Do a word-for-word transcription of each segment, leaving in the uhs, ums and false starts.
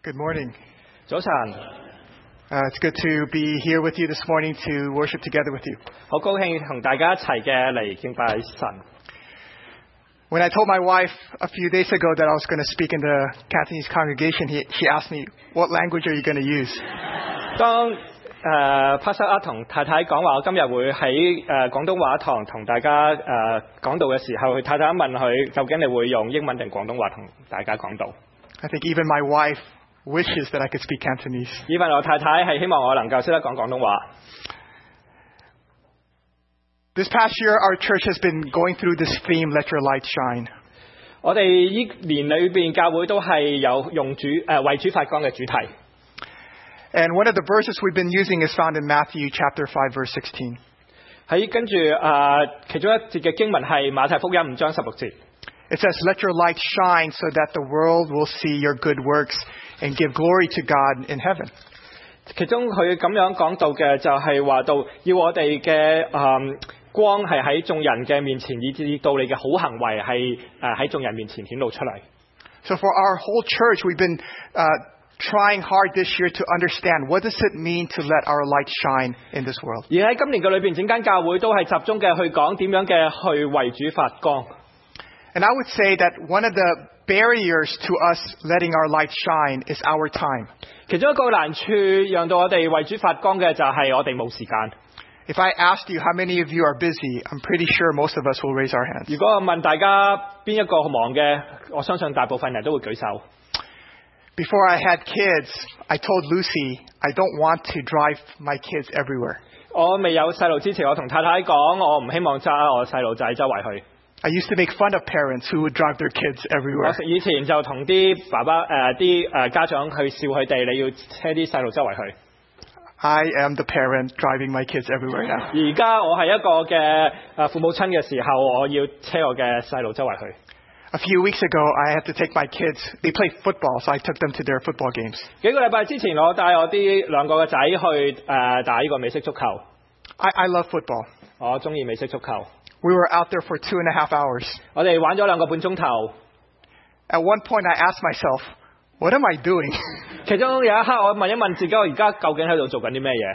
Good morning. 早晨， Uh, it's good to be here with you this morning to worship together with you. 好高興同大家一齊嘅嚟敬拜神。 When I told my wife a few days ago that I was going to speak in the Cantonese congregation, he, she asked me, what language are you going to use? 當誒 Pastor 阿同太太講話，我今日會喺誒廣東話堂同大家誒講道嘅時候，佢太太問佢究竟你會用英文定廣東話同大家講道？ I think even my wife wishes that I could speak Cantonese. 因為我太太係希望我能夠識得講廣東話。 This past year, our church has been going through this theme, Let Your Light Shine. 我哋呢年裏邊教會都係有用主誒、呃、為主發光嘅主題。 And one of the verses we've been using is found in Matthew chapter five, verse sixteen. 喺跟住誒、呃、其中一節嘅經文係馬太福音五章十六節。 It says, Let your light shine so that the world will see your good works and give glory to God in heaven. 其中佢咁樣講到嘅就係話到，要我哋嘅誒光係喺眾人嘅面前，以至到你嘅好行為係誒喺眾人面前顯露出嚟。 So for our whole church, we've been uh, trying hard this year to understand what does it mean to let our light shine in this world. 而喺今年嘅裏邊，整間教會都係集中嘅去講點樣嘅去為主發光。 And I would say that one of the barriers to us letting our light shine is our time. 其中一個難處，讓到我哋為主發光嘅就係我哋冇時間。 If I asked you how many of you are busy, I'm pretty sure most of us will raise our hands. 如果我問大家邊一個忙嘅，我相信大部分人都會舉手。 Before I had kids, I told Lucy I don't want to drive my kids everywhere. 我未有細路之前，我同太太講，我唔希望揸我細路仔周圍去。 I used to make fun of parents who would drive their kids 我 everywhere. 以前就同啲爸爸誒啲誒家長去笑佢哋，你要車啲細路周圍去。 I am the parent driving my kids everywhere now. 而家我係一個嘅誒父母親嘅時候，我要車我嘅細路周圍去。 A few weeks ago, I had to take my kids. They play football, so I took them to their football games. 幾個禮拜之前，我帶我啲兩個嘅仔去誒、呃、打呢個美式足球。 I, I love football. 我中意美式足球。 We were out there for two and a half hours. 我哋玩咗兩個半鐘頭。 At one point, I asked myself, what am I doing? 其中有一刻，我問一問自己，我而家究竟喺度做緊啲咩嘢？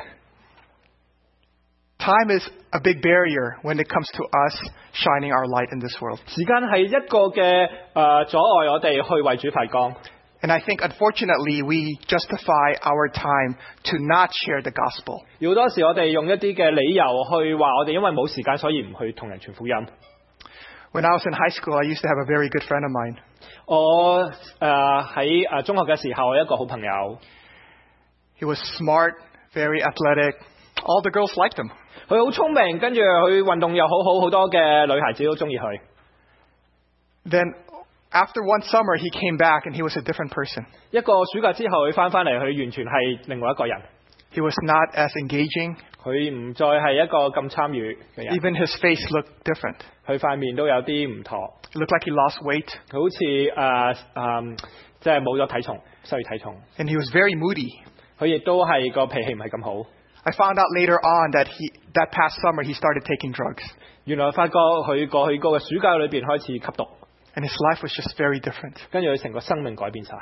Time is a big barrier when it comes to us shining our light in this world. 時間係一個嘅誒、呃、阻礙我哋去為主發光。 And I think, unfortunately, we justify our time to not share the gospel. 好多時我哋用一啲嘅理由去話我哋因為冇時間，所以唔去同人傳福音。 When I was in high school, I used to have a very good friend of mine. 我誒喺誒中學嘅時候，我有一個好朋友， He was smart, very athletic. All the girls liked him. 佢好聰明，跟住佢運動又好好，好多嘅女孩子都中意佢。 Then, after one summer, he came back and he was a different person. 一個暑假之後，佢翻返嚟，佢完全係另外一個人。 He was not as engaging. 佢唔再係一個咁參與嘅人。 Even his face looked different. 佢塊面都有啲唔妥。 It looked like he lost weight. 佢好似誒誒，即係冇咗體重，失去體重。 And he was very moody. 佢亦都係個脾氣唔係咁好。 I found out later on that he, that past summer, he started taking drugs. 原來發覺佢過去個嘅暑假裏邊開始吸毒， And his life was just very different. 跟住佢成個生命改變晒。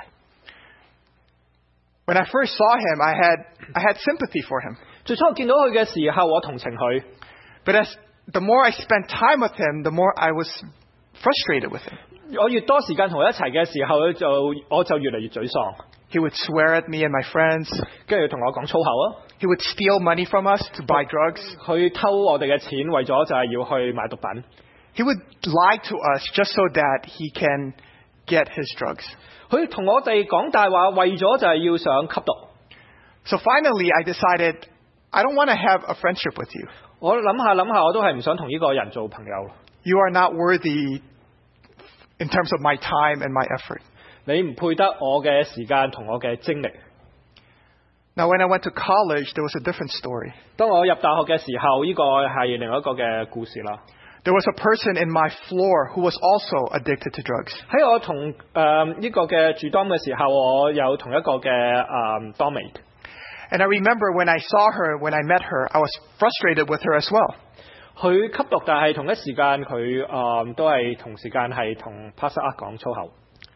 When I first saw him, I had, I had sympathy for him. 最初我見到佢嘅時候，我同情佢。 But as the more I spent time with him, the more I was frustrated with him. 我越多時間同佢一齊嘅時候，就我就越嚟越沮喪。 He would swear at me and my friends. 跟住同我講粗口啊！ He would steal money from us to buy drugs. 佢偷我哋嘅錢，為咗就係要去買毒品。 He would lie to us just so that he can get his drugs. 佢同我哋講大話，為咗就係要想吸毒。 So finally, I decided I don't want to have a friendship with you. 我諗下諗下，我都係唔想同呢個人做朋友。 You are not worthy in terms of my time and my effort. 你唔配得我嘅時間同我嘅精力。 Now, when I went to college, there was a different story. 當我入大學嘅時候，呢個係另外一個嘅故事啦。 There was a person in my floor who was also addicted to drugs. 喺我同誒呢個嘅住 dorm 嘅時候，我有同一個嘅誒 dormmate。 And I remember when I saw her, when I met her, I was frustrated with her as well. 佢吸毒，但係同一時間佢誒都係同時間係同 Pastor 講粗口。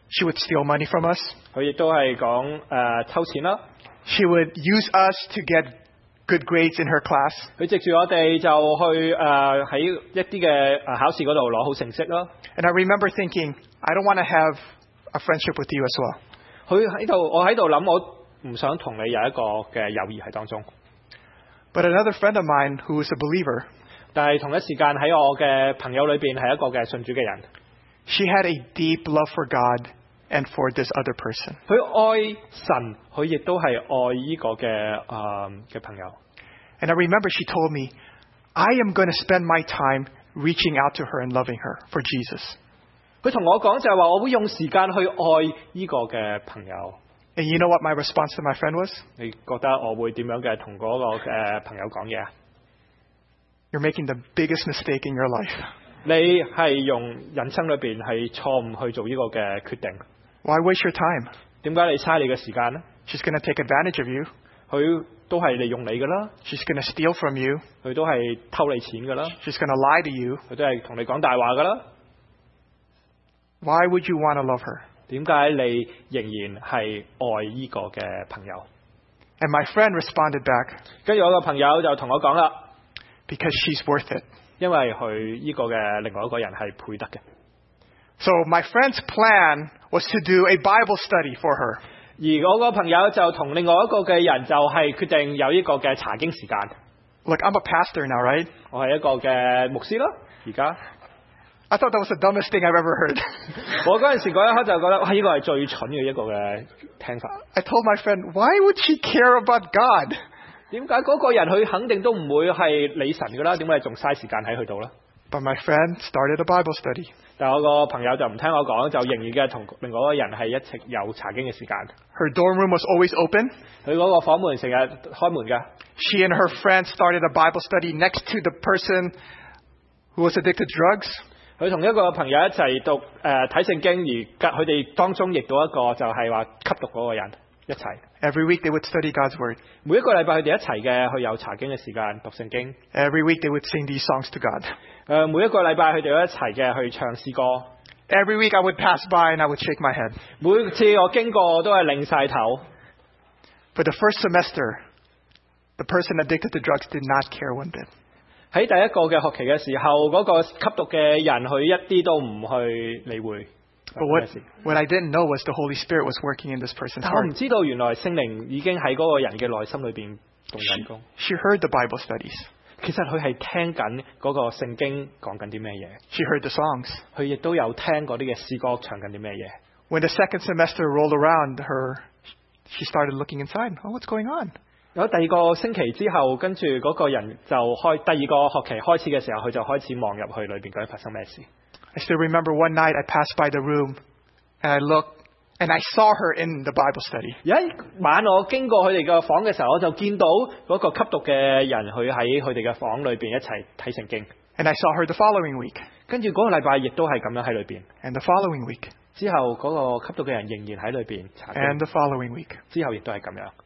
She would steal money from us. 佢亦都係講誒偷錢啦。 She would use us to get good grades in her class. 佢藉住我哋就去誒喺、呃、一啲嘅誒考試嗰度攞好成績啦。 And I remember thinking, I don't want to have a friendship with you as well. 佢喺度，我喺度諗，我唔想同你有一個嘅友誼喺當中。 But another friend of mine who is a believer, 但係同一時間喺我嘅朋友裏邊係一個嘅信主嘅人。 she had a deep love for God and for this other person. 佢愛神，佢亦都係愛呢個嘅誒嘅朋友。 And I remember she told me, I am going to spend my time reaching out to her and loving her for Jesus. 佢同我講就係話，我會用時間去愛呢個嘅朋友。 And you know what my response to my friend was? 你覺得我會點樣嘅同嗰個嘅朋友講嘢啊？ You're making the biggest mistake in your life. 你係用人生裏邊係錯誤去做呢個嘅決定。 Why waste your time? 點解你嘥你嘅時間呢？ She's going to take advantage of you. 佢都係利用你噶啦， She's going to steal from you. 佢都係偷你錢噶啦， She's going to lie to you. 佢都係同你講大話噶啦。 Why would you want to love her? 點解你仍然係愛呢個嘅朋友？ And my friend responded back, 跟住我個朋友就同我講啦， because she's worth it. 因為佢呢個嘅另外一個人係配得嘅。 So my friend's plan was to do a Bible study for her. 而我個朋友就同另外一個嘅人就係決定有呢個嘅查經時間。 Look, I'm a pastor now, right? 我係一個嘅牧師啦，而家。 I thought that was the dumbest thing I've ever heard. 我嗰陣時嗰一刻就覺得，哇！呢個係最蠢嘅一個嘅聽法。 I told my friend, why would she care about God? 點解嗰個人佢肯定都唔會係理神㗎啦？點解仲嘥時間喺佢度咧？ But my friend started a Bible study. 但係我個朋友就唔聽我講，就仍然嘅同另外一個人係一直有查經嘅時間。 Her dorm room was always open. 佢嗰個房門成日開門㗎。 She and her friend started a Bible study next to the person who was addicted to drugs. 佢同一個朋友一齊讀誒睇聖經，而佢哋當中亦都一個就係話吸毒嗰個人一齊。 Every week they would study God's Word. 每一個禮拜佢哋一齊嘅去有查經嘅時間讀聖經。 Every week they would sing these songs to God. 誒每一個禮拜佢哋都一齊嘅去唱詩歌。 Every week I would pass by and I would shake my head. 每次我經過我都係擰晒頭。 For the first semester, the person addicted to drugs did not care one bit. 喺第一個嘅學期嘅時候，嗰、那個吸毒嘅人佢一啲都唔去理會。 But what, what I didn't know was the Holy Spirit was working in this person's 但我唔 heart. 知道原來聖靈已經喺嗰個人嘅內心裏邊動緊工。 She heard the Bible studies. 其實佢係聽緊嗰個聖經講緊啲咩嘢， She heard the songs. 佢亦都有聽嗰啲嘅詩歌唱緊啲咩嘢。 When the second semester rolled around, her, she started looking inside. Oh, what's going on? 有第二個星期之後，跟住嗰個人就開第二個學期開始嘅時候，佢就開始望入去裏邊究竟發生咩事。 I still remember one night I passed by the room and I looked and I saw her in the Bible study. 有一晚我經過佢哋嘅房嘅時候，我就見到嗰個吸毒嘅人，佢喺佢哋嘅房裏邊一齊睇聖經。 And I saw her the following week. 跟住嗰個禮拜亦都係咁樣喺裏邊。 And the following week. 之後嗰個吸毒嘅人仍然喺裏邊查經。 And the following week. 之後亦都係咁樣。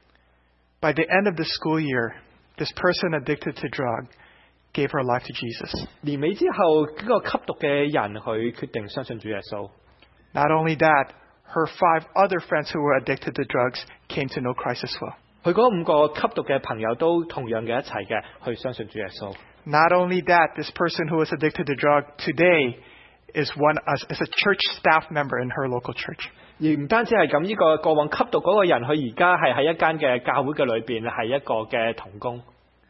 By the end of the school year, this person addicted to drug gave her life to Jesus. 年尾之後，呢、這個吸毒嘅人佢決定相信主耶穌。 Not only that, her five other friends who were addicted to drugs came to know Christ as well. 佢嗰五個吸毒嘅朋友都同樣嘅一齊嘅去相信主耶穌。 Not only that, this person who was addicted to drug today is one as, as a church staff member in her local church. 而唔單止係咁，呢、這個過往吸毒嗰個人，佢而家係喺一間嘅教會嘅裏邊係一個嘅同工。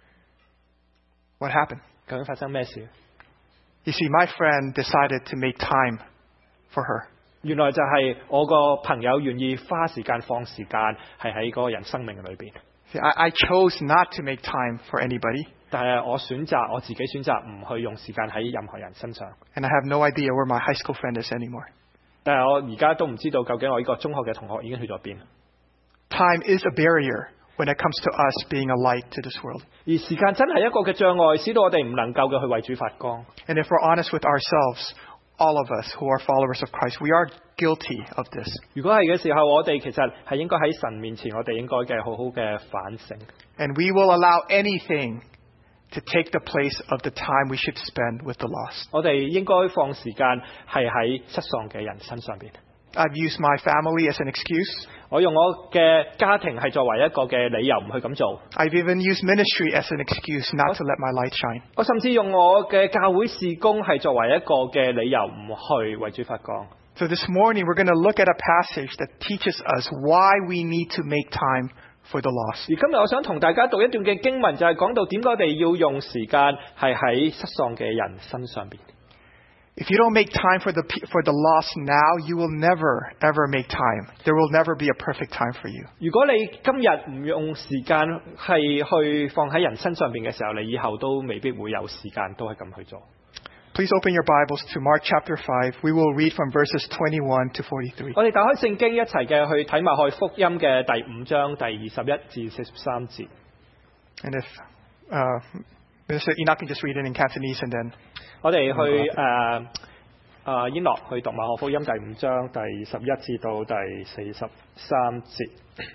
What happened? 究竟發生咩事？ You see, my friend decided to make time for her. 原來就係我個朋友願意花時間放時間係喺嗰個人生命裏邊。 See, I, I chose not to make time for anybody. 但係我選擇我自己選擇唔去用時間喺任何人身上。 And I have no idea where my high school friend is anymore. 但係我而家都唔知道究竟我呢個中學嘅同學已經去咗邊。 Time is a barrier when it comes to us being a light to this world. 而時間真係一個嘅障礙，使到我哋唔能夠嘅去為主發光。 And if we're honest with ourselves, all of us who are followers of Christ, we are guilty of this. 如果係嘅時候，我哋其實係應該喺神面前，我哋應該嘅好好嘅反省。 And we will allow anything to take the place of the time we should spend with the lost. 我哋應該放時間係喺失喪嘅人身上邊。 I've used my family as an excuse. 我用我嘅家庭係作為一個嘅理由唔去咁做。 I've even used ministry as an excuse not to let my light shine. 我甚至用我嘅教會事工係作為一個嘅理由唔去為主發光。 So this morning we're going to look at a passage that teaches us why we need to make time for the lost. 而今日我想同大家讀一段嘅經文，就係講到點解我哋要用時間係喺失喪嘅人身上邊。 If you don't make time for the for the lost now, you will never ever make time. There will never be a perfect time for you. 如果你今日唔用時間係去放喺人身上邊嘅時候，你以後都未必會有時間都係咁去做。 Please open your Bibles to Mark chapter five. We will read from verses twenty-one to forty-three. 我哋打開聖經一齊嘅去睇馬可福音嘅第五章第二十一至四十三節。 And if uh, Minister Enoch can just read it in Cantonese and then 我哋去誒啊煙樂去讀馬可福音第五章第十一至到第四十三節。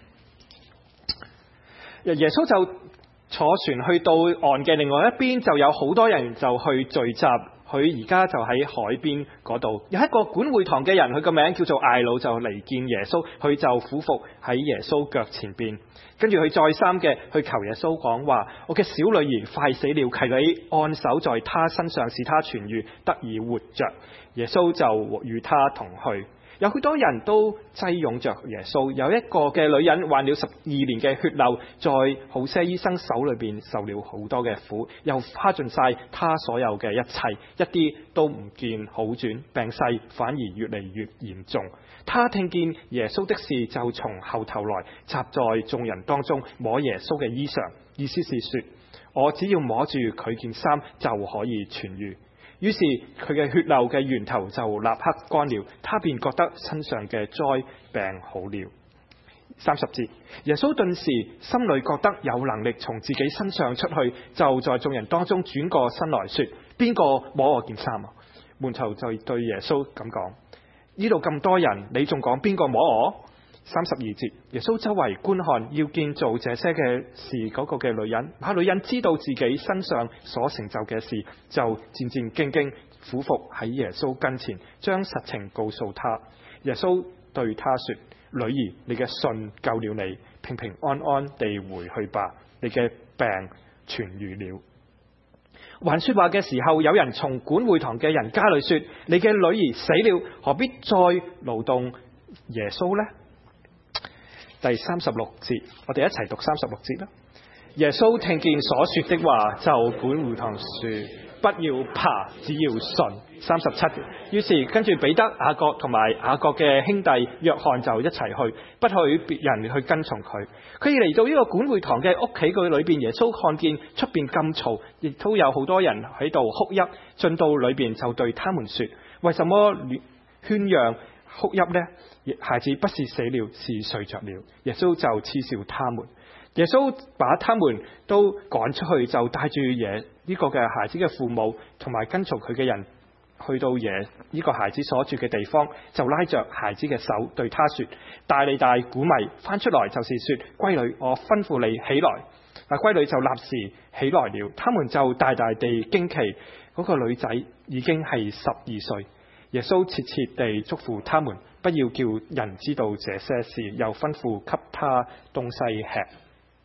耶穌就坐船去到岸嘅另外一邊，就有好多人就去聚集。佢而家就喺海邊嗰度，有一個管會堂嘅人，佢個名叫做艾魯，就嚟見耶穌，佢就俯伏喺耶穌腳前邊，跟住佢再三嘅去求耶穌講話：我嘅小女兒快死了，求你按手在她身上，使她痊愈，得以活着。耶穌就與她同去。有好多人都擠擁着耶穌，有一個嘅女人患了十二年嘅血漏，在好些醫生手裏邊受了好多嘅苦，又花盡晒她所有嘅一切，一啲都唔見好轉，病勢反而越嚟越嚴重。她聽見耶穌的事，就從後頭來，插在眾人當中摸耶穌嘅衣裳，意思是說：我只要摸住佢件衫就可以痊愈。於是佢嘅血漏嘅源頭就立刻乾了，他便覺得身上嘅災病好了。三十節，耶穌頓時心裏覺得有能力從自己身上出去，就在眾人當中轉過身來說：邊個摸我件衫啊？門徒就對耶穌咁講：呢度咁多人，你仲講邊個摸我？三十二節，耶穌周圍觀看，要見做這些嘅事嗰個嘅女人。那女人知道自己身上所成就嘅事，就戰戰兢兢俯伏喺耶穌跟前，將實情告訴他。耶穌對他說：女兒，你嘅信救了你，平平安安地回去吧，你嘅病痊愈了。還說話嘅時候，有人從管會堂嘅人家裏說：你嘅女兒死了，何必再勞動耶穌呢？第三十六節，我哋一齊讀三十六節啦。耶穌聽見所說的話，就管會堂說：不要怕，只要信。三十七節，於是跟住彼得、雅各同埋雅各嘅兄弟約翰就一齊去，不許別人去跟從佢。佢哋嚟到呢個管會堂嘅屋企佢裏邊，耶穌看見出邊咁嘈，亦都有好多人喺度哭泣，進到裏邊就對他們說：為什麼喧嚷哭泣呢？孩子不是死了，是睡着了。耶穌就嗤笑他們。耶穌把他們都趕出去，就帶住耶呢個嘅孩子嘅父母同埋跟從佢嘅人去到耶呢個孩子所住嘅地方，就拉着孩子嘅手對他說：大利大古米，翻出來，就是說，閨女，我吩咐你起來。那閨女就立時起來了。他們就大大地驚奇，嗰個女仔已經係十二歲。耶穌切切地囑咐他們，不要叫人知道這些事，又吩咐給他東西吃。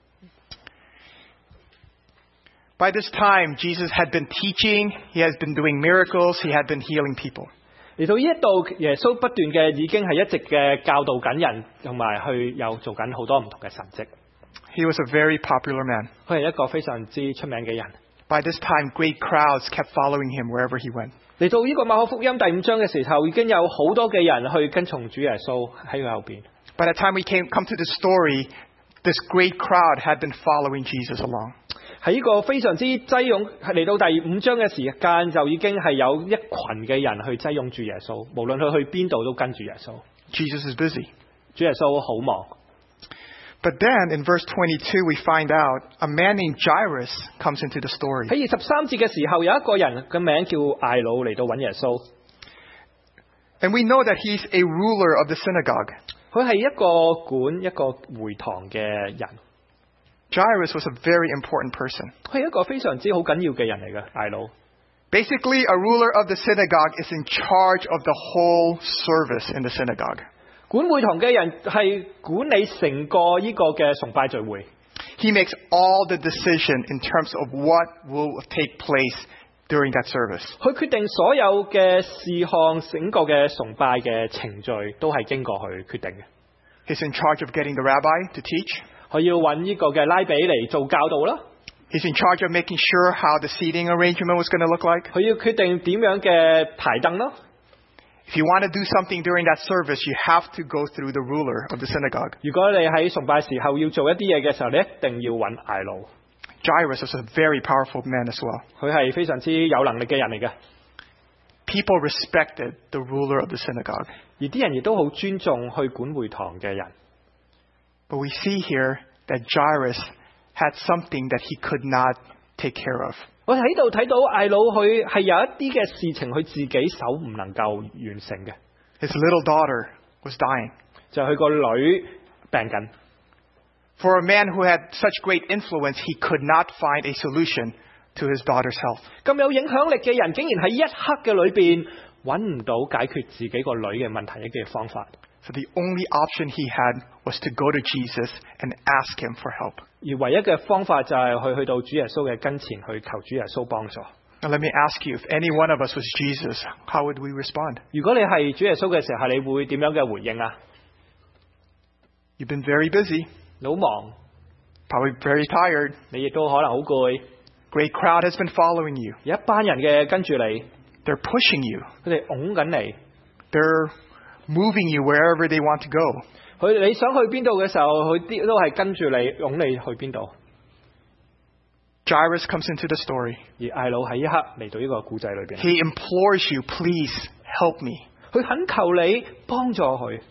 By this time, Jesus had been teaching, he has been doing miracles, he had been healing people. 嚟到呢一度，耶穌不斷嘅已經係一直嘅教導緊人，同埋去有做緊好多唔同嘅神蹟。 He was a very popular man. 佢係一個非常之出名嘅人。 By this time, great crowds kept following him wherever he went. 嚟到呢個馬可福音第五章嘅時候，已經有好多嘅人去跟從主耶穌喺佢後邊。 By the time we came come to the story, this great crowd had been following Jesus along. 喺呢個非常之擠擁，嚟到第五章嘅時間，就已經係有一群嘅人去擠擁住耶穌，無論佢去邊度都跟住耶穌。 Jesus is busy. 主耶穌好忙。 But then in verse twenty-two, we find out a man named Jairus comes into the story. 喺二十三節嘅時候，有一個人嘅名叫艾魯嚟到揾耶穌。 And we know that he's a ruler of the synagogue. 佢係一個管一個會堂嘅人。 Jairus was a very important person. 佢係一個非常之好緊要嘅人嚟嘅，艾魯。 Basically, a ruler of the synagogue is in charge of the whole service in the synagogue. 管會堂嘅人係管理成個呢個嘅崇拜聚會。 He makes all the decision in terms of what will take place during that service. 佢決定所有嘅事項，整個嘅崇拜嘅程序都係經過佢決定嘅。 He's in charge of getting the rabbi to teach. 佢要揾呢個嘅拉比嚟做教導啦。 He's in charge of making sure how the seating arrangement was going to look like. 佢要決定點樣嘅排凳啦。 If you want to do something during that service, you have to go through the ruler of the synagogue. 如果你喺崇拜時候要做一啲嘢嘅時候，你一定要揾睚魯。 Jairus was a very powerful man as well. 佢係非常之有能力嘅人嚟嘅。 People respected the ruler of the synagogue. 而啲人亦都好尊重去管會堂嘅人。 But we see here that Jairus had something that he could not take care of. 我喺度睇到睚魯佢係有一啲嘅事情佢自己手唔能夠完成嘅。 His little daughter was dying. 就係佢個女病緊。 For a man who had such great influence, he could not find a solution to his daughter's health. 咁有影響力嘅人，竟然喺一刻嘅裏邊揾唔到解決自己個女嘅問題嘅方法。 So the only option he had was to go to Jesus and ask him for help. 而唯一嘅方法就係去去到主耶穌嘅跟前去求主耶穌幫助。 Now let me ask you, if any one of us was Jesus, how would we respond? 如果你係主耶穌嘅時候，你會點樣嘅回應啊？ You've been very busy. 你好忙， Probably very tired. 你亦都可能好攰。 Great crowd has been following you. 有一班人嘅跟住你， They're pushing you. 佢哋擁緊你， They're moving you wherever they want to go. 佢你想去邊度嘅時候，佢啲都係跟住你擁你去邊度。 Jairus comes into the story. 而睚魯喺一刻嚟到呢個故仔裏邊， He implores you, please help me. 佢懇求你幫助佢。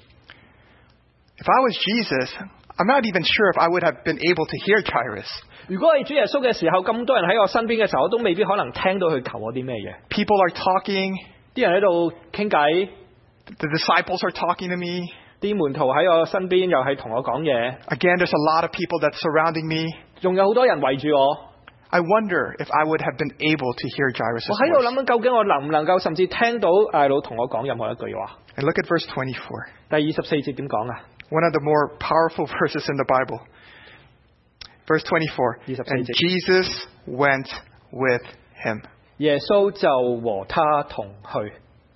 If I was Jesus, I'm not even sure if I would have been able to hear Jairus. 如果係主耶穌嘅時候，咁多人喺我身邊嘅時候，我都未必可能聽到佢求我啲咩嘢。 People are talking. 啲人喺度傾偈， The disciples are talking to me. 啲門徒喺我身邊又係同我講嘢。 Again, there's a lot of people that's surrounding me. 仲有好多人圍住我。 I wonder if I would have been able to hear Jairus' 我喺度 voice. 諗緊，究竟我能唔能夠甚至聽到睚魯同我講任何一句話？ And look at verse twenty-four. 第二十四節點講啊？ One of the more powerful verses in the Bible. Verse twenty-four. And Jesus went with him. 耶穌就和他同去。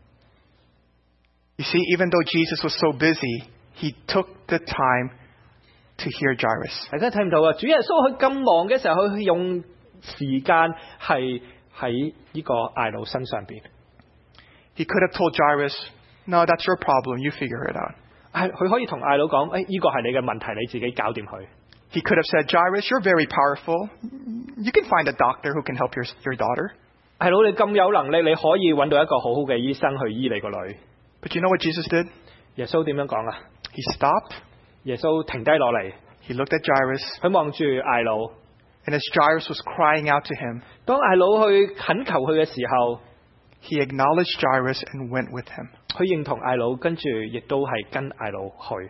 You see, even though Jesus was so busy, he took the time to hear Jairus. 大家睇唔到啊？主耶穌佢咁忙嘅時候，佢用時間係喺呢個睚魯身上邊。 He could have told Jairus, no, that's your problem. You figure it out. 係佢可以同睚魯講，誒、哎，呢個係你嘅問題，你自己搞掂佢。 He could have said, Jairus, you're very powerful. You can find a doctor who can help your, your daughter. 睚魯，你咁有能力，你可以揾到一個好好嘅醫生去醫你個女。 But you know what Jesus did? 耶穌點樣講啊？ He stopped. 耶穌停低落嚟， He looked at Jairus. 佢望住睚魯。 And as Jairus was crying out to him, 當睚魯去懇求佢嘅時候， he acknowledged Jairus and went with him. 佢認同睚魯，跟住亦都係跟睚魯去。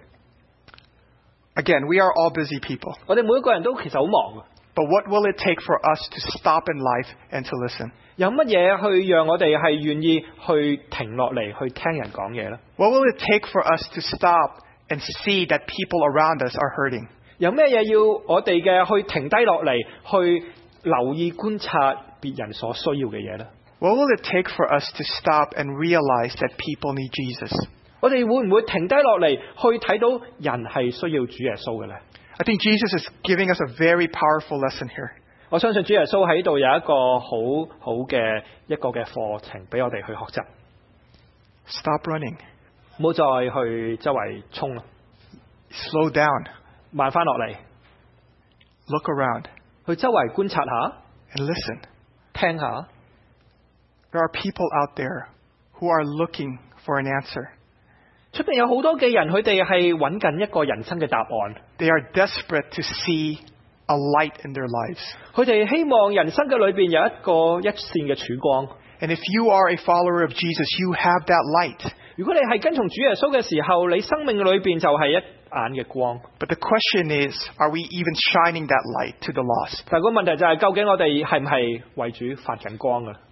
Again, we are all busy people. 我哋每一個人都其實好忙。 But what will it take for us to stop in life and to listen? 有乜嘢去讓我哋係願意去停落嚟去聽人講嘢呢？ What will it take for us to stop and see that people around us are hurting? 有咩嘢要我哋嘅去停低落嚟，去留意觀察別人所需要嘅嘢呢？ What will it take for us to stop and realize that people need Jesus? 我哋會唔會停低落嚟去睇到人係需要主耶穌嘅呢？ I think Jesus is giving us a very powerful lesson here. 我相信主耶穌喺度有一個好好嘅一個嘅課程俾我哋去學習。 Stop running. 唔好再去周圍衝啦， Slow down. 慢翻落嚟， Look around 去周圍觀察下， and listen. 聽下。 There are people out there who are looking for an answer. 出邊有好多嘅人，佢哋係揾緊一個人生嘅答案。 They are desperate to see a light in their lives. 佢哋希望人生嘅裏邊有一個一線嘅曙光。 And if you are a follower of Jesus, you have that light. 如果你係跟從主耶穌嘅時候，你生命裏邊就係一眼嘅光。 But the question is, are we even shining that light to the lost? 但係個問題就係，究竟我哋係唔係為主發緊光啊？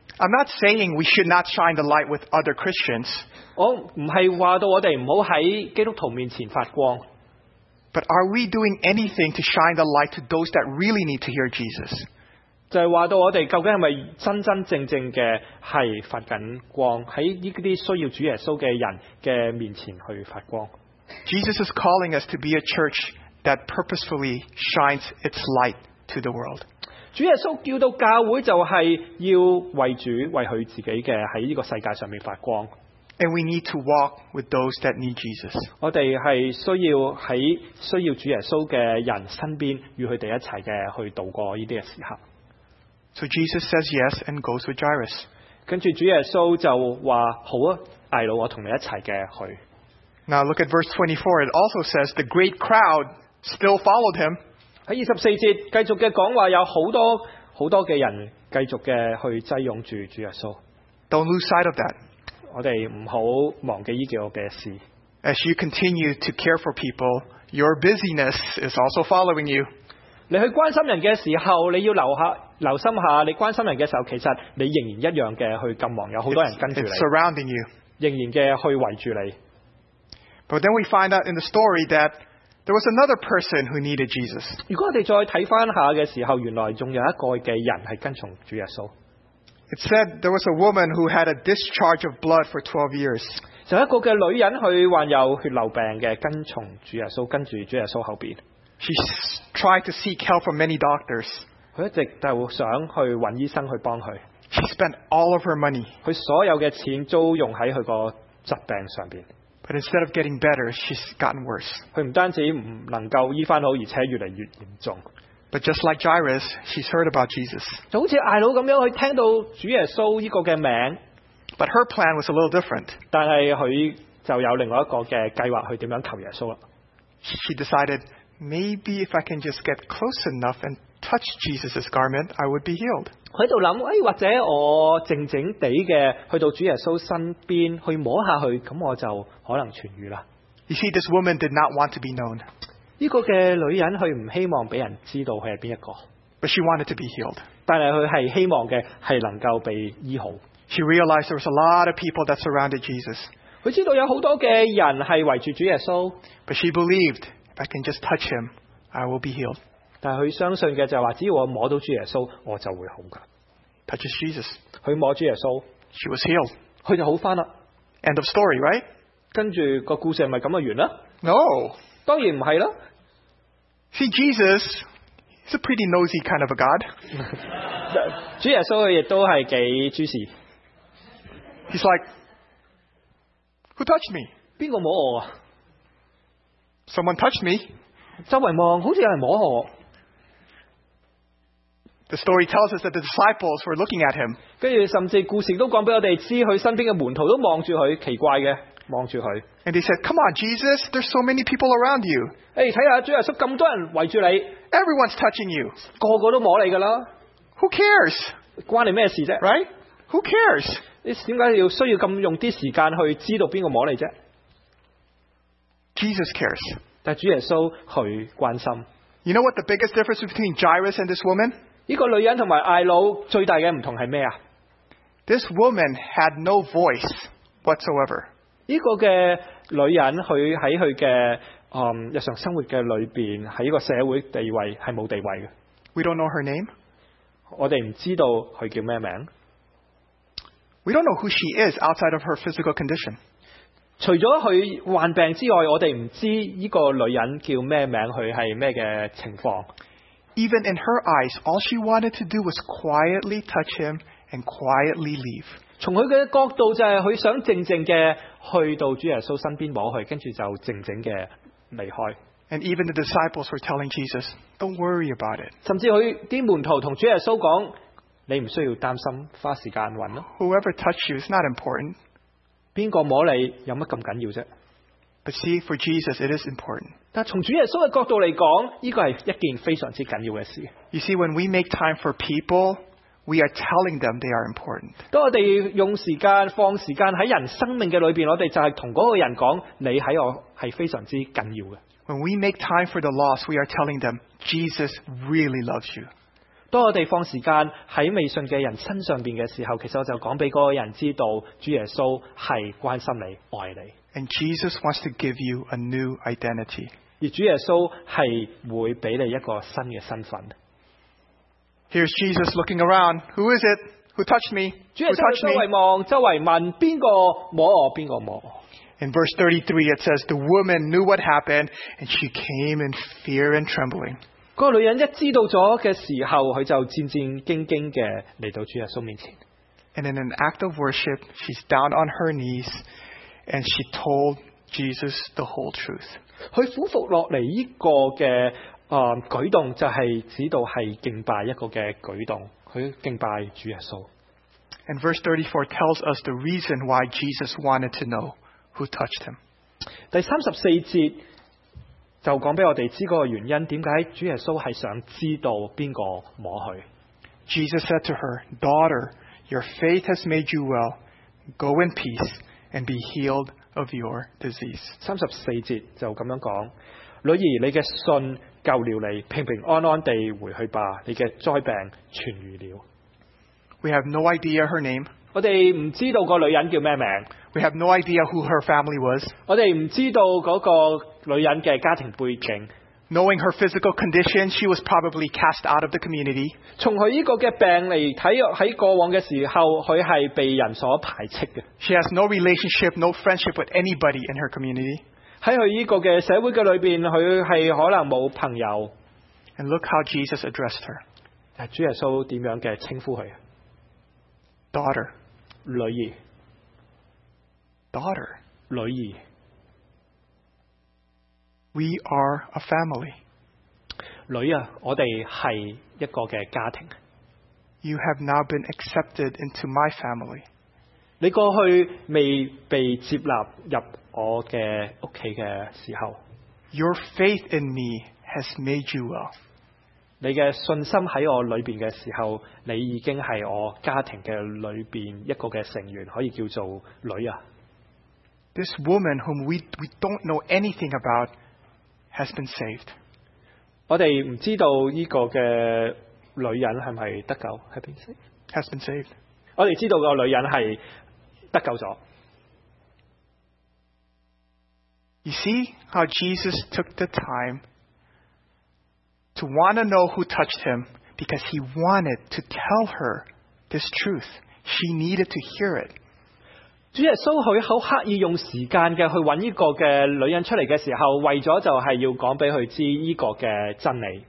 I'm not saying we should not shine the light with other Christians. 我唔係話到我哋唔好喺基督徒面前發光。 But are we doing anything to shine the light to those that really need to hear Jesus? 就係話到我哋究竟係咪真真正正嘅係發緊光喺呢啲需要主耶穌嘅人嘅面前去發光？ Jesus is calling us to be a church that purposefully shines its light to the world. 主耶穌叫到教會就係要為主為佢自己嘅喺呢個世界上面發光。 And we need to walk with those that need Jesus. 我哋係需要喺需要主耶穌嘅人身邊，與佢哋一齊嘅去度過呢啲嘅時刻。 So Jesus says yes and goes with Jairus. 跟住主耶穌就話好啊，睚魯，我同你一齊嘅去。 Now look at verse twenty-four. It also says the great crowd still followed him. 喺二十四節繼續嘅講話，有好多好多嘅人繼續嘅去擠擁住主耶穌。 Don't lose sight of that. 我哋唔好忘記呢件嘅事。 As you continue to care for people, your busyness is also following you. 你去關心人嘅時候，你要留下留心下，你關心人嘅時候，其實你仍然一樣嘅去咁忙，有好多人跟住你， It's surrounding you. 仍然嘅去圍住你。 But then we find out in the story that there was another person who needed Jesus. 如果我哋再睇翻下嘅時候，原來仲有一個嘅人係跟從主耶穌。 It said there was a woman who had a discharge of blood for twelve years. 就一個嘅女人去患有血流病嘅，跟從主耶穌，跟住主耶穌後邊。 She tried to seek help from many doctors. 佢一直就想去揾醫生去幫佢。 She spent all of her money. 佢所有嘅錢都用喺佢個疾病上邊。 But instead of getting better, she's gotten worse. 佢唔單止唔能夠醫翻好，而且越嚟越嚴重。 But just like Jairus, she's heard about Jesus. 就好似睚魯咁樣，佢聽到主耶穌呢個嘅名。 But her plan was a little different. 但係佢就有另外一個嘅計劃去點樣求耶穌啦。 She decided, maybe if I can just get close enough and touch Jesus' garment, I would be healed. 佢喺度諗，誒或者我靜靜地嘅去到主耶穌身邊去摸下去，咁我就可能痊愈啦。 You see, this woman did not want to be known. 呢個嘅女人佢唔希望俾人知道佢係邊一個， But she wanted to be healed. 但係佢係希望嘅係能夠被醫好。 She realized there was a lot of people that surrounded Jesus. 佢知道有好多嘅人係圍住主耶穌， But she believed, if I can just touch him, I will be healed. 但係佢相信嘅就係話，只要我摸到主耶穌，我就會好噶。 Touches Jesus. 佢摸主耶穌， She was healed. 佢就好翻啦。 End of story, right? 跟住個故事係咪咁就完啦？ No. 當然唔係啦。 See, Jesus, he's a pretty nosy kind of a God. 主耶穌佢亦都係幾諸事。 He's like, who touched me? 邊個摸我啊？ Someone touched me. 周圍望，好似有人摸我。 The story tells us that the disciples were looking at him. 跟住甚至故事都講俾我哋知，佢身邊嘅門徒都望住佢，奇怪嘅望住佢。 And they said, come on, Jesus, there's so many people around you. 誒，睇下主耶穌咁多人圍住你， Everyone's touching you. 個個都摸你㗎啦， Who cares? 關你咩事啫？ Right? Who cares? 你點解要需要咁用啲時間去知道邊個摸你啫？ Jesus cares. 但係主耶穌佢關心。 You know what the biggest difference between Jairus and this woman? 呢個女人同埋睚魯最大嘅唔同係咩啊？ This woman had no voice whatsoever. 呢個嘅女人佢喺佢嘅嗯日常生活嘅裏邊，喺呢個社會地位係冇地位嘅。 We don't know her name. 我哋唔知道佢叫咩名。 We don't know who she is outside of her physical condition. 除咗佢患病之外，我哋唔知呢個女人叫咩名，佢係咩嘅情況。 Even in her eyes, all she wanted to do was quietly touch him and quietly leave. 從佢嘅角度就係佢想靜靜嘅去到主耶穌身邊摸佢，跟住就靜靜嘅離開。 And even the disciples were telling Jesus, don't worry about it. 甚至佢啲門徒同主耶穌講：你唔需要擔心，花時間揾咯。 Whoever touched you is not important. 邊個摸你有乜咁緊要啫？ But see, for Jesus, it is important. 但從主耶穌嘅角度嚟講，呢個係一件非常之緊要嘅事。 You see, when we make time for people, we are telling them they are important. 當我哋用時間放時間喺人生命嘅裏邊，我哋就係同嗰個人講：你喺我係非常之緊要嘅。 When we make time for the lost, we are telling them Jesus really loves you. 當我哋放時間喺未信嘅人身上邊嘅時候，其實我就講俾嗰個人知道，主耶穌係關心你、愛你。 And Jesus wants to give you a new identity. 而主耶穌係會俾你一個新嘅身份。 Here's Jesus looking around. Who is it? Who touched me? 主耶 Who 穌 touched 周圍 me? 望，周圍問邊個摸我，邊個摸我。 In verse thirty-three, it says, the woman knew what happened, and she came in fear and trembling. 嗰個女人一知道咗嘅時候，佢就戰戰兢兢嘅嚟到主耶穌面前。 And in an act of worship, she's down on her knees, and she told Jesus the whole truth. 佢俯伏落嚟呢個嘅啊舉動，就係指到係敬拜一個嘅舉動，佢敬拜主耶穌。 And verse thirty-four tells us the reason why Jesus wanted to know who touched him. 第三十四節就講俾我哋知嗰個原因，點解主耶穌係想知道邊個摸佢。 Jesus said to her, Daughter, your faith has made you well. Go in peace and be healed of your disease. 三十四節就咁樣講，女兒，你嘅信救了你，平平安安地回去吧，你嘅災病痊愈了。 We have no idea her name. 我哋唔知道個女人叫咩名， We have no idea who her family was. 我哋唔知道嗰個女人嘅家庭背景。 Knowing her physical condition, she was probably cast out of the community. 從佢呢個嘅病嚟睇，喺過往嘅時候，佢係被人所排斥嘅。 She has no relationship, no friendship with anybody in her community. 喺佢呢個嘅社會嘅裏邊，佢係可能冇朋友。 And look how Jesus addressed her. 但係主耶穌點樣嘅稱呼佢？ Daughter, 女兒， daughter, 女兒。 we are a family. 女啊，我哋係一個嘅家庭。 You have now been accepted into my family. 你過去未被接納入我嘅屋企嘅時候， Your faith in me has made you well. 你嘅信心喺我裏邊嘅時候，你已經係我家庭嘅裏邊一個嘅成員，可以叫做女啊。 This woman whom we, we don't know anything about has been saved. 我哋唔知道呢個嘅女人係咪得救，係邊先？ Has been saved. 我哋知道個女人係得救咗。 You see how Jesus took the time to want to know who touched him because he wanted to tell her this truth. She needed to hear it. 主耶穌佢好刻意用時間嘅去揾呢個嘅女人出嚟嘅時候，為咗就係要講俾佢知呢個嘅真理。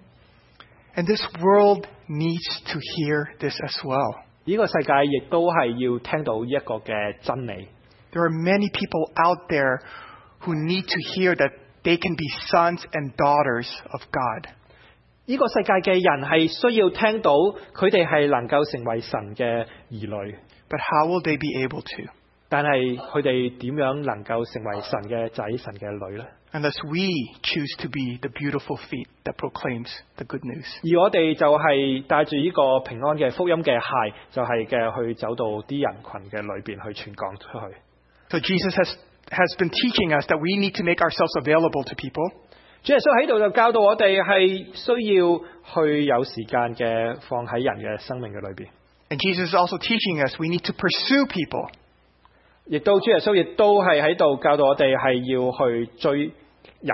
And this world needs to hear this as well. 呢個世界亦都係要聽到呢一個嘅真理。 There are many people out there who need to hear that they can be sons and daughters of God. 呢個世界嘅人係需要聽到佢哋係能夠成為神嘅兒女。 But how will they be able to? 但係佢哋點樣能夠成為神嘅仔、神嘅女呢？ Unless we choose to be the beautiful feet that proclaims the good news. 而我哋就係帶住呢個平安嘅福音嘅鞋，就係嘅去走到啲人群嘅裏邊去傳講出去。 So Jesus has, has been teaching us that we need to make ourselves available to people. 主耶穌喺度就教導我哋係需要去有時間嘅放喺人嘅生命嘅裏邊。 And Jesus is also teaching us we need to pursue people. 亦都主耶穌亦都係喺度教導我哋係要去追人。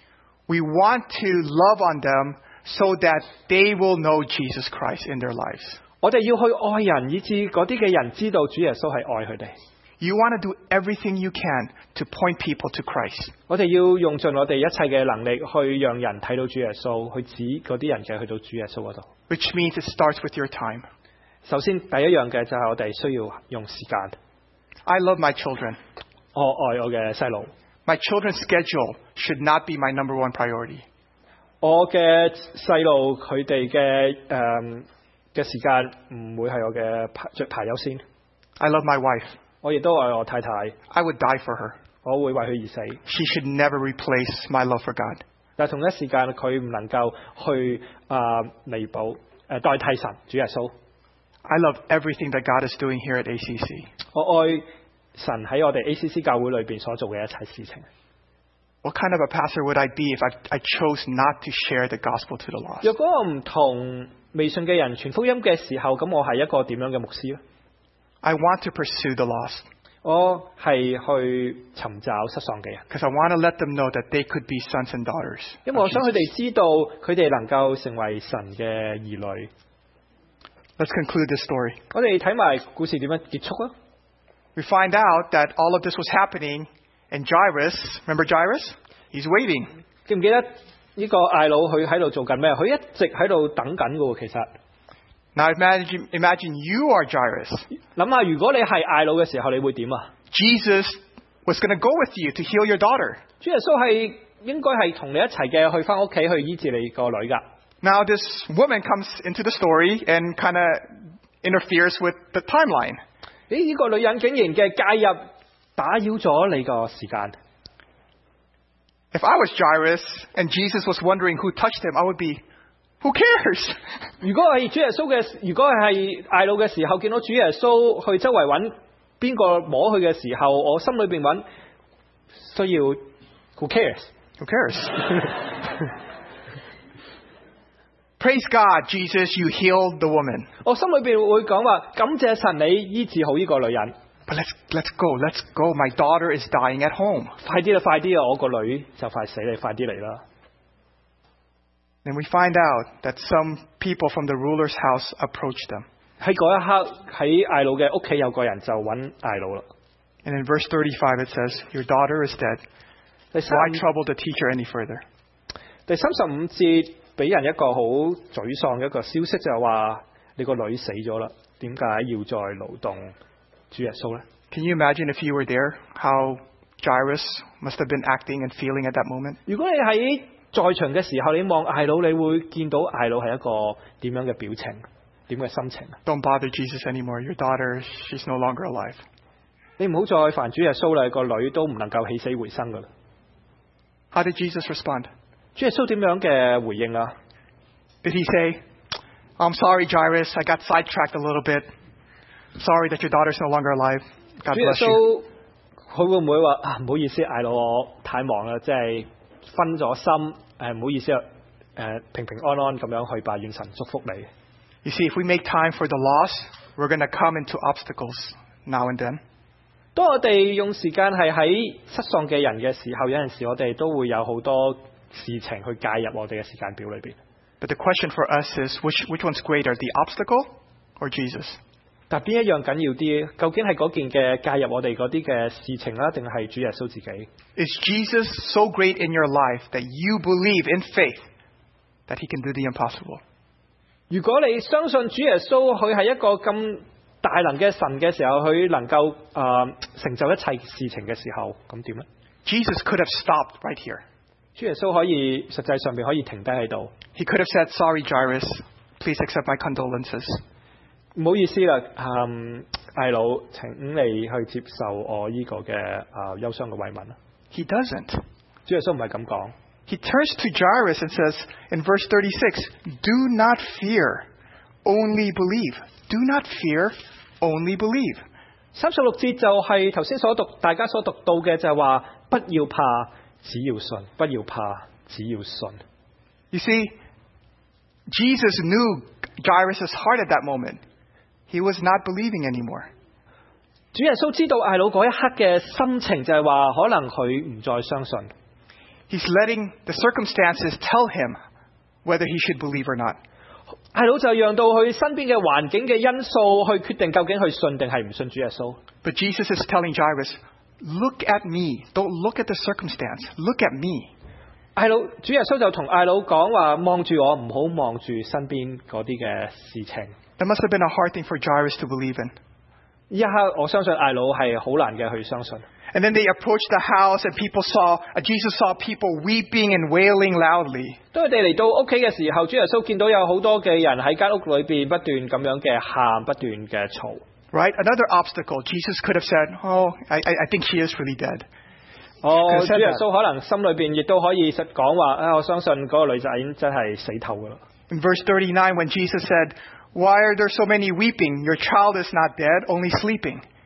We want to love on them so that they will know Jesus Christ in their lives. 我哋要去愛人，以致嗰啲嘅人知道主耶穌係愛佢哋。 You want to do everything you can to point people to Christ. 我哋要用盡我哋一切嘅能力去讓人睇到主耶穌，去指嗰啲人嘅去到主耶穌嗰度。 Which means it starts with your time. 首先第一樣嘅就係我哋需要用時間。 I love my children. 我愛我嘅細路。 My children's schedule should not be my number one priority. 我嘅細路佢哋嘅誒嘅時間唔會係我嘅排排優先。 I love my wife. 我亦都愛我太太。 I would die for her. 我會為佢而死。 She should never replace my love for God. 但係同一時間佢唔能夠去啊、呃、彌補誒、呃、代替神主耶穌。 I love everything that God is doing here at A C C. 我愛神喺我哋 A C C 教會裏邊所做嘅一切事情。 What kind of a pastor would I be if I, I chose not to share the gospel to the lost? 若果我唔同未信嘅人傳福音嘅時候，咁我係一個點樣嘅牧師咧？ I want to pursue the lost 我係去尋找失喪嘅人， because I want to let them know that they could be sons and daughters. 因為我想佢哋知道佢哋能夠成為神嘅兒女。 Let's conclude this story. 我哋睇埋故事點樣結束啊？ We find out that all of this was happening, and Jairus, remember Jairus? He's waiting. 記唔記得呢個睚魯佢喺度做緊咩？佢一直喺度等緊嘅喎，其實。 Now imagine, imagine you are Jairus. 諗下，如果你係睚魯嘅時候，你會點啊？ Jesus was going to go with you to heal your daughter. 主耶穌係應該係同你一齊嘅，去翻屋企去醫治你個女㗎。 Now this woman comes into the story and kind of interferes with the timeline. 咦？呢個女人竟然嘅介入，打擾咗你個時間。 If I was Jairus and Jesus was wondering who touched him, I would be, who cares? 如果係主耶穌嘅，如果係睚魯嘅時候，見到主耶穌去周圍揾邊個摸佢嘅時候，我心裏邊揾需要 who cares? Who cares? Praise God, Jesus, you healed the woman. 我心裏邊會講話，感謝神你醫治好呢個女人。 But let's let's go, let's go. My daughter is dying at home. 快啲啦，快啲啊！我個女就快死你，快啲嚟啦！ Then we find out that some people from the ruler's house approached them. 喺嗰一刻，喺睚魯嘅屋企有個人就揾睚魯啦。 And in verse thirty-five it says, your daughter is dead. 第三 Why trouble the teacher any further? 第三十五節俾人一個好沮喪嘅一個消息，就係話你個女死咗啦，點解要再勞動主耶穌呢？ Can you imagine if you were there, how Jairus must have been acting and feeling at that moment? 如果你喺在場嘅時候，你望睚魯，你會見到睚魯係一個點樣嘅表情，點嘅心情？ Don't bother Jesus anymore. Your daughter, she's no longer alive. 你唔好再煩主耶穌啦，個女都唔能夠起死回生噶啦。 How did Jesus respond? 主耶穌點樣嘅回應啊？ Did he say, I'm sorry, Jairus, I got sidetracked a little bit. Sorry that your daughter's no longer alive. God 主耶 bless you. 穌佢會唔會話啊？唔好意思，睚魯我太忙啦，即係分咗心，誒唔好意思啊，誒平平安安咁樣去吧，願神祝福你。 You see, if we make time for the lost, we're going to come into obstacles now and then. 當我哋用時間係喺失喪嘅人嘅時候，有陣時我哋都會有好多事情去介入我哋嘅時間表裏邊。 But the question for us is, which, which one's greater, the obstacle or Jesus? 但邊一樣緊要啲？究竟係嗰件嘅介入我哋嗰啲嘅事情啦，定係主耶穌自己？ Is Jesus so great in your life that you believe in faith that he can do the impossible? 如果你相信主耶穌佢係一個咁大能嘅神嘅時候，佢能夠誒、呃、成就一切事情嘅時候，咁點呢？ Jesus could have stopped right here. 主耶穌可以實際上面可以停低喺度。 He could have said, sorry, Jairus, please accept my condolences. 唔好意思啦，嗯，睚魯，請你去接受我呢個嘅啊憂傷嘅慰問啦。 He doesn't. 主耶穌唔係咁講。 He turns to Jairus and says in verse thirty-six, do not fear, only believe. Do not fear, only believe. 三十六節就係頭先所讀，大家所讀到嘅就係話，不要怕，只要信；不要怕，只要信。 You see, Jesus knew Jairus' heart at that moment. He was not believing anymore. 主耶穌知道睚魯嗰一刻嘅心情，就係話可能佢唔再相信。 He's letting the circumstances tell him whether he should believe or not. 睚魯就讓到佢身邊嘅環境嘅因素去決定究竟去信定係唔信主耶穌。 But Jesus is telling Jairus, look at me. Don't look at the circumstance. Look at me. 睚魯主耶穌就同睚魯講話，望住我，唔好望住身邊嗰啲嘅事情。 That must have been a hard thing for Jairus to believe in. 呢一刻我相信睚魯係好難嘅去相信。 And then they approached the house and people saw, uh, Jesus saw people weeping and wailing loudly. 當佢哋嚟到屋企嘅時候，主耶穌見到有好多嘅人喺間屋裏邊不斷咁樣嘅喊，不斷嘅嘈。 Right? Another obstacle. Jesus could have said, oh, I, I think she is really dead. 哦，主耶穌可能心裏邊亦都可以實講話，啊，我相信嗰個女仔已經真係死透噶啦。 In verse thirty-nine, when Jesus said, why are there so many weeping? Your child is not dead, only sleeping.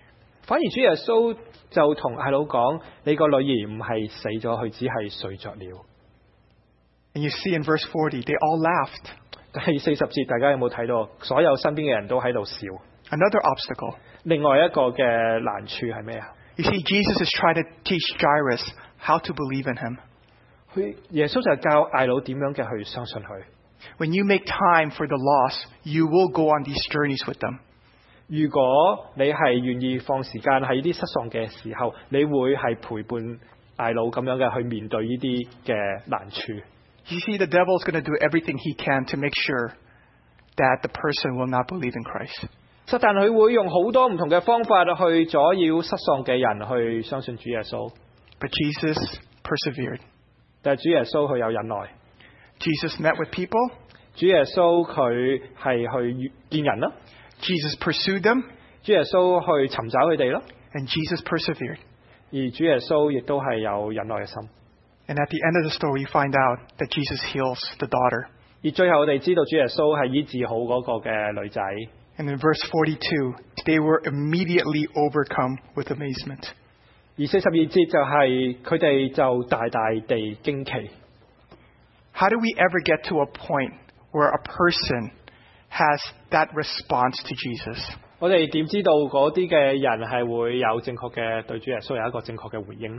反而主耶穌就同睚魯講：你個女兒唔係死咗，佢只係睡着了。 And you see in verse forty, they all laughed. 第四十節，大家有冇睇到？所有身邊嘅人都喺度笑。 Another obstacle. 另外一個嘅難處係咩啊？ You see, Jesus is trying to teach Jairus how to believe in him. 佢耶穌就係教睚魯點樣嘅去相信佢。 When you make time for the lost, you will go on these journeys with them. 如果你係願意放時間喺啲失喪嘅時候，你會係陪伴睚魯咁樣嘅去面對呢啲嘅難處。 You see, the devil is going to do everything he can to make sure that the person will not believe in Christ. 撒旦佢會用好多唔同嘅方法去阻擾失喪嘅人去相信主耶穌。 But Jesus persevered. 但係主耶穌佢有忍耐。 Jesus met with people. 主耶穌佢係去見人啦。 Jesus pursued them. 主耶穌去尋找佢哋啦。 And Jesus persevered. 而主耶穌亦都係有忍耐嘅心。 And at the end of the story, we find out that Jesus heals the daughter. 而最後我哋知道主耶穌係醫治好嗰個嘅女仔。 And in verse forty-two, they were immediately overcome with amazement. 而四十二節就係佢哋就大大地驚奇。 How do we ever get to a point where a person has that response to Jesus? 我哋點知道嗰啲嘅人係會有正確嘅對主耶穌有一個正確嘅回應呢？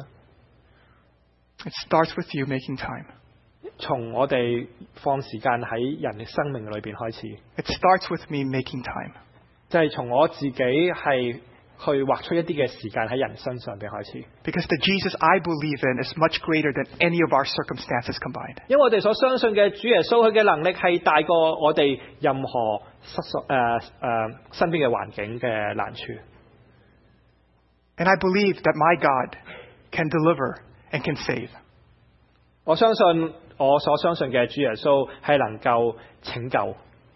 It starts with you making time. 從我哋放時間喺人嘅生命裏邊開始。 It starts with me making time. 就係從我自己係去劃出一啲嘅時間喺人身上邊開始。 Because the Jesus I believe in is much greater than any of our circumstances combined. 因為我哋所相信嘅主耶穌佢嘅能力係大過我哋任何失誒誒身邊嘅環境嘅難處。 And I believe that my God can deliver and can save. 我相信我所相信嘅主耶穌係能夠拯救。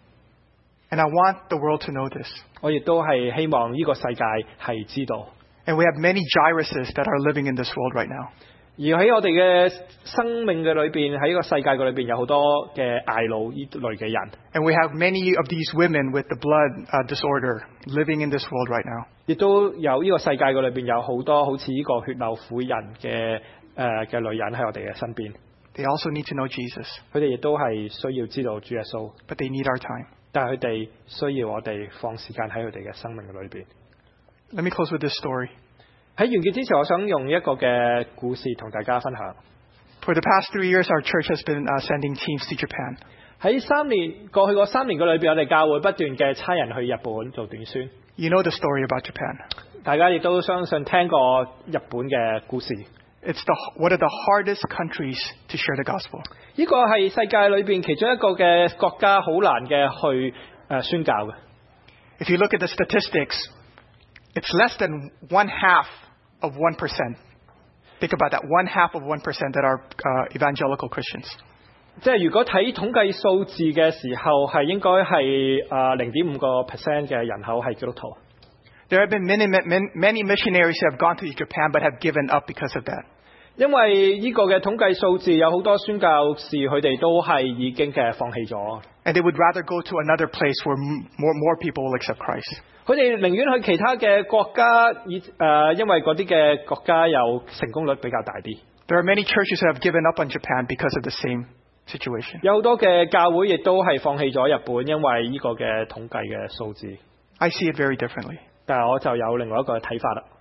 And I want the world to know this. 我亦都係希望呢個世界係知道。 And we have many Jairuses that are living in this world right now. 而喺我哋嘅生命嘅裏邊，喺呢個世界嘅裏邊有好多嘅睚魯呢類嘅人。 And we have many of these women with the blood uh, disorder living in this world right now. 亦都有呢個世界嘅裏邊有好多好似呢個血漏婦人嘅誒嘅女人喺我哋嘅身邊。 They also need to know Jesus. 佢哋亦都係需要知道主耶穌。 But they need our time. 但係佢哋需要我哋放時間喺佢哋嘅生命嘅裏邊。 Let me close with this story. 喺完結之前，我想用一個嘅故事同大家分享。 For the past three years, our church has been uh, sending teams to Japan. 喺三年過去嗰三年嘅裏邊，我哋教會不斷嘅差人去日本做短宣。 You know the story about Japan. 大家亦都相信聽過日本嘅故事。 It's the one of the hardest countries to share the gospel. 呢個係世界裏邊其中一個嘅國家，好難嘅去誒宣教嘅。 If you look at the statistics, it's less than one half of one percent. Think about that, one half of one percent that are uh, evangelical Christians. 即係如果睇統計數字嘅時候，係應該係誒零點五個 percent 嘅人口係基督徒。 There have been many, many, many missionaries who have gone to Japan but have given up because of that. 因為呢個嘅統計數字有好多宣教士，佢哋都係已經嘅放棄咗。 And they would rather go to another place where more, more people will accept Christ. 佢哋寧願去其他嘅國家，以誒、呃，因為嗰啲嘅國家有成功率比較大啲。 There are many churches who have given up on Japan because of the same situation. 有好多嘅教會亦都係放棄咗日本，因為呢個嘅統計嘅數字。 I see it very differently. 但係我就有另外一個睇法啦。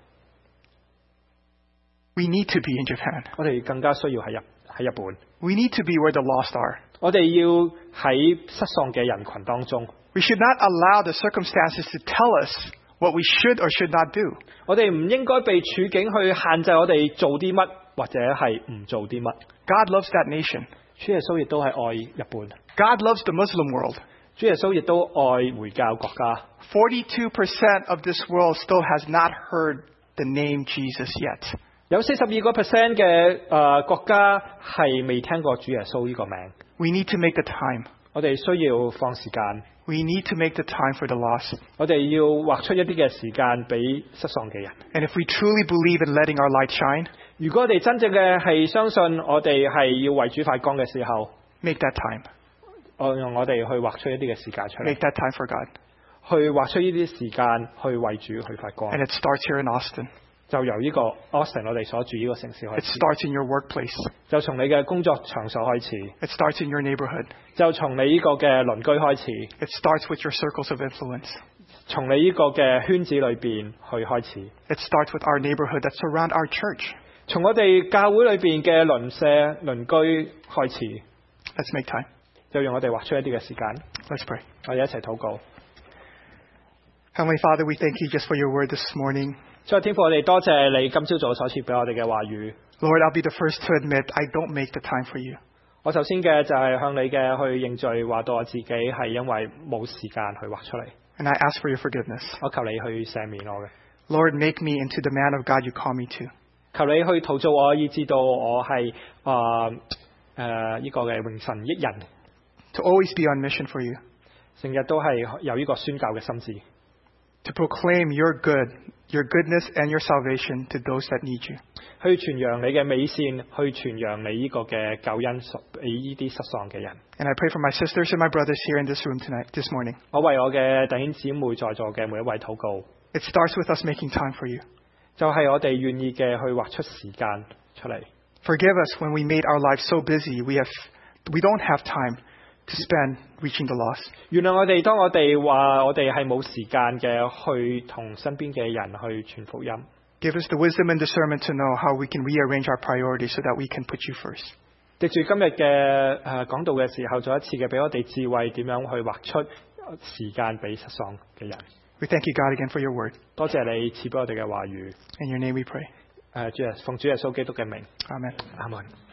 We need to be in Japan. 我哋更加需要喺日喺日本。 We need to be where the lost are. 我哋要喺失喪嘅人群當中。 We should not allow the circumstances to tell us what we should or should not do. 我哋唔應該被處境去限制我哋做啲乜或者係唔做啲乜。 God loves that nation. 主耶穌亦都係愛日本。 God loves the Muslim world. 主耶穌亦都愛回教國家。 forty-two percent of this world still has not heard the name Jesus yet. 有四十二個 percent 嘅誒國家係未聽過主耶穌呢個名。 We need to make the time. 我哋需要放時間。 We need to make the time for the lost. 我哋要劃出一啲嘅時間俾失喪嘅人。 And if we truly believe in letting our light shine, 如果我哋真正嘅係相信我哋係要為主發光嘅時候 make that time. 我用我哋去劃出一啲嘅時間出嚟。 Make that time for God. 去劃出呢啲時間去為主去發光。 And it starts here in Austin. 就由呢個 Austin 我哋所住呢個城市開 It 始， starts in your workplace. 就從你嘅工作場所開始， It starts in your neighborhood. 就從你呢個嘅鄰居開始， It starts with your circles of influence. 從你呢個嘅圈子裏邊去開始， It starts with our neighborhood that surround our church. 從我哋教會裏邊嘅鄰舍鄰居開始， Let's make time. 就讓我哋劃出一啲嘅時間， Let's pray. 我哋一齊禱告。 Heavenly Father, we thank you just for your word this morning. 所以天父，我哋多謝你今朝早所賜俾我哋嘅話語。 Lord, I'll be the first to admit I don't make the time for you. 我首先嘅就係向你嘅去認罪，話到我自己係因為冇時間去畫出嚟。 And I ask for your forgiveness. 我求你去赦免我嘅， Lord, make me into the man of God you call me to. 求你去陶造我，以致到我係啊誒呢個嘅榮神益人， To always be on mission for you. 成日都係有呢個宣教嘅心志， To proclaim your good, your goodness and your salvation to those that need you. 去傳揚你嘅美善，去傳揚你呢個嘅救恩俾呢啲失喪嘅人。 And I pray for my sisters and my brothers here in this room tonight, this morning. 我為我嘅弟兄姊妹在座嘅每一位禱告， It starts with us making time for you. 就係、是、我哋願意嘅去劃出時間出嚟。 Forgive us when we made our lives so busy we have, we don't have time to spend reaching the lost. 原諒我哋，當我哋話我哋係冇時間嘅去同身邊嘅人去傳福音。 Give us the wisdom and discernment to know how we can rearrange our priorities so that we can put you first. 藉住今日嘅誒講道嘅時候，再一次嘅俾我哋智慧，點樣去劃出時間俾失喪嘅人。 We thank you, God, again for your word. 多謝你賜俾我哋嘅話語。 In your name we pray. 誒，主耶，奉主耶穌基督嘅名， Amen. 阿門。